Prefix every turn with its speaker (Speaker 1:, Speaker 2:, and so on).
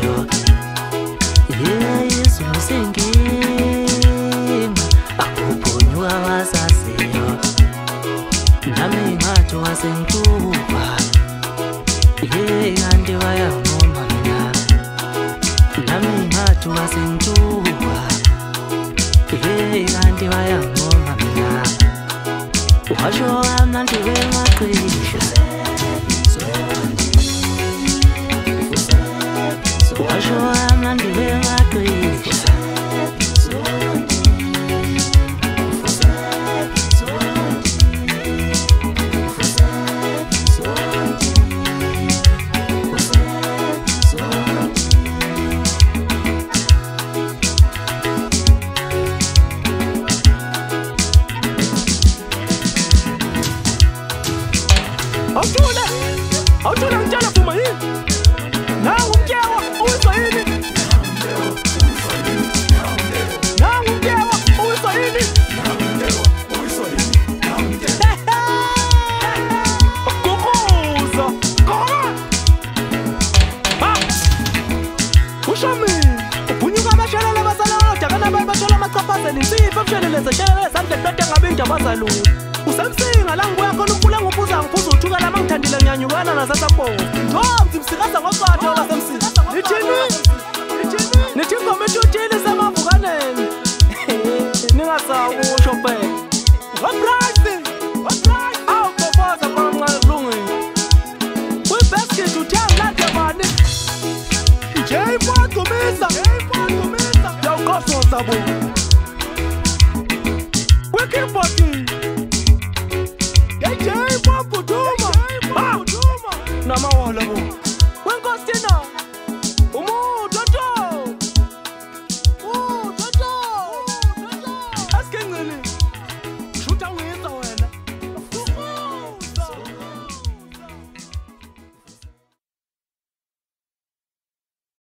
Speaker 1: wazaziyo izulu senkinga akuphunyuka wazaziyo nami ngathi wasentuba kanti wayangoma mina nami ngathi wasentuba kanti wayangoma mina washo amnandi wemaqisho washo amnandi wemaqisho Awuthola ngitshela Vuma yini? Nangu umkewa uwiswa yini? Nangu umkewa uwiswa yini? Kukuza koma usho mina uphunyuka abashelele abasalaoda kana bashola amachaphazela insipho ebusheleleze shelele sandle kulote ngabe indaba zalungu usemsinga la ngibuya khona ukhula ngiphuza uthuka lama ngithandile ngiyanyukana nasasapo ntombi msikaza ngoqatha lasemsini nithi ingoma ethuthile semavukaneni ningasawusho phela waprice awu boboza kwamncane kulungile kwi-basket uthenga lande bani nje imfadumisa yawuqoshwa sabo kwi-keyboard namawala bo